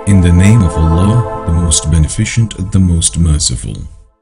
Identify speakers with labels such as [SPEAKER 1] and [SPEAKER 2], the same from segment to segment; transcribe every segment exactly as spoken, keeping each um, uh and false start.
[SPEAKER 1] In the name of Allah, the most beneficent, the most merciful.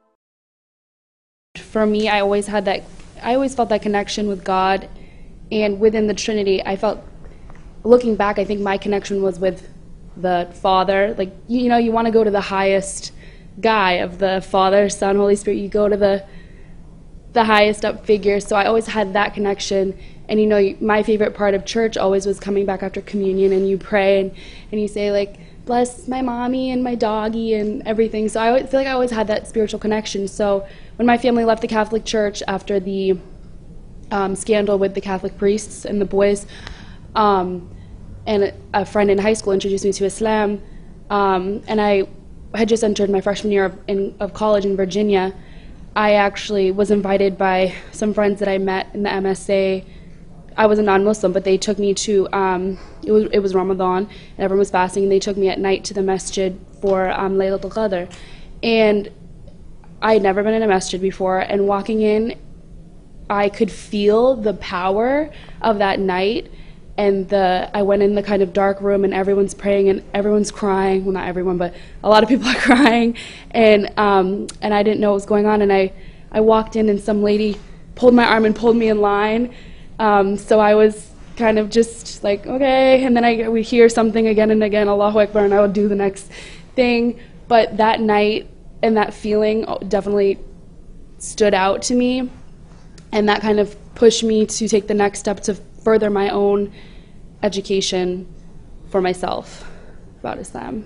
[SPEAKER 2] For me, I always had that, I always felt that connection with God, and within the Trinity, I felt, looking back, I think my connection was with the Father. Like, you know, you want to go to the highest guy of the Father, Son, Holy Spirit. You go to the the highest up figure. So I always had that connection. And you know, my favorite part of church always was coming back after communion, and you pray and, and you say like, bless my mommy and my doggy and everything. So I always feel like I always had that spiritual connection. So when my family left the Catholic Church after the um, scandal with the Catholic priests and the boys, um, and a friend in high school introduced me to Islam, um, and I had just entered my freshman year of, in, of college in Virginia. I actually was invited by some friends that I met in the M S A. I was a non-Muslim, but they took me to, um, it was it was Ramadan, and everyone was fasting, and they took me at night to the masjid for um, Laylatul Qadr. And I had never been in a masjid before, and walking in, I could feel the power of that night. And the I went in the kind of dark room, and everyone's praying, and everyone's crying. Well, not everyone, but a lot of people are crying. And um, and I didn't know what was going on. And I, I walked in, and some lady pulled my arm and pulled me in line. Um, so I was kind of just like, okay. And then I would hear something again and again, Allahu Akbar, and I would do the next thing. But that night and that feeling definitely stood out to me. And that kind of pushed me to take the next step to further my own education for myself about Islam.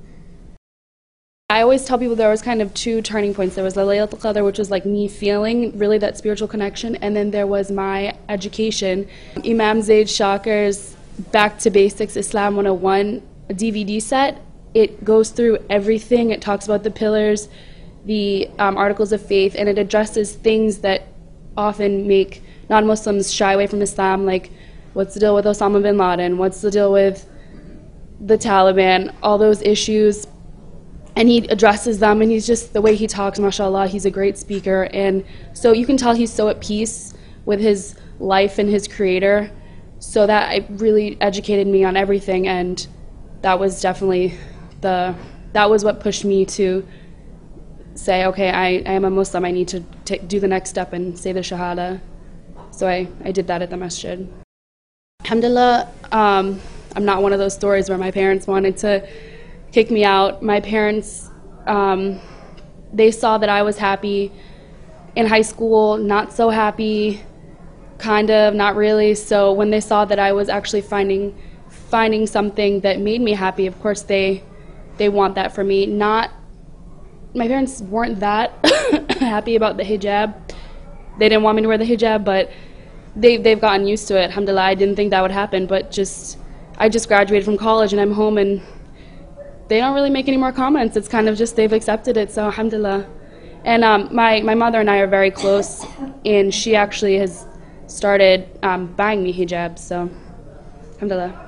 [SPEAKER 2] I always tell people there was kind of two turning points. There was the Laylatul Qadr, which was like me feeling really that spiritual connection, and then there was my education. Imam Zaid Shakar's Back to Basics Islam one oh one D V D set, it goes through everything. It talks about the pillars, the um, articles of faith, and it addresses things that often make non-Muslims shy away from Islam, like what's the deal with Osama bin Laden, what's the deal with the Taliban, all those issues. And he addresses them, and he's just, the way he talks, mashallah, he's a great speaker. And so you can tell he's so at peace with his life and his creator. So that I really educated me on everything, and that was definitely the, that was what pushed me to say, okay, I, I am a Muslim, I need to t do the next step and say the Shahada. So I, I did that at the masjid. Alhamdulillah, um, I'm not one of those stories where my parents wanted to kick me out. My parents, um, they saw that I was happy in high school, not so happy, kind of, not really. So when they saw that I was actually finding finding something that made me happy, of course they they want that for me. Not, my parents weren't that happy about the hijab. They didn't want me to wear the hijab, but they, they've gotten used to it. Alhamdulillah, I didn't think that would happen, but just, I just graduated from college and I'm home, and they don't really make any more comments. It's kind of just, they've accepted it, so alhamdulillah. And um, my, my mother and I are very close, and she actually has started um, buying me hijabs, so alhamdulillah.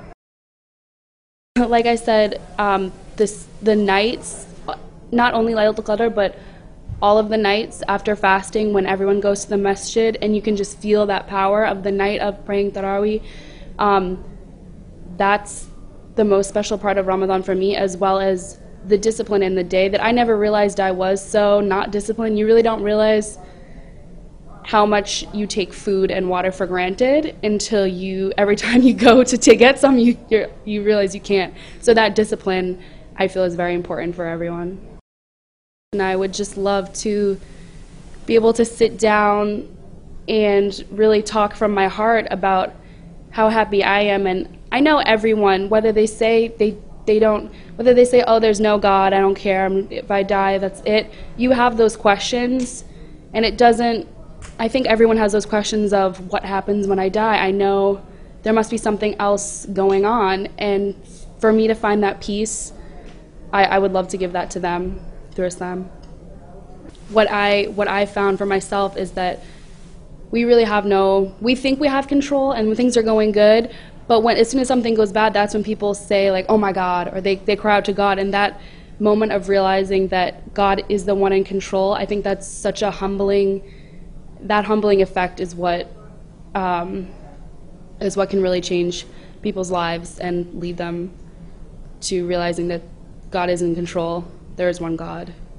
[SPEAKER 2] Like I said, um, this, the nights, not only Laylatul Qadr, but all of the nights after fasting, when everyone goes to the masjid and you can just feel that power of the night of praying Taraweeh, um, that's the most special part of Ramadan for me, as well as the discipline in the day that I never realized I was so not disciplined. You really don't realize how much you take food and water for granted until you, every time you go to, to get some, you, you're, you realize you can't. So that discipline, I feel, is very important for everyone. And I would just love to be able to sit down and really talk from my heart about how happy I am. And I know everyone, whether they say they, they don't, whether they say, oh, there's no God, I don't care, I'm, if I die, that's it. You have those questions, and it doesn't, I think everyone has those questions of what happens when I die. I know there must be something else going on, and for me to find that peace, I, I would love to give that to them through Islam. What I, what I found for myself is that we really have no, we think we have control and when things are going good, but when, as soon as something goes bad, that's when people say like, oh my God, or they, they cry out to God. And that moment of realizing that God is the one in control, I think that's such a humbling, that humbling effect is what, um, is what can really change people's lives and lead them to realizing that God is in control. There is one God.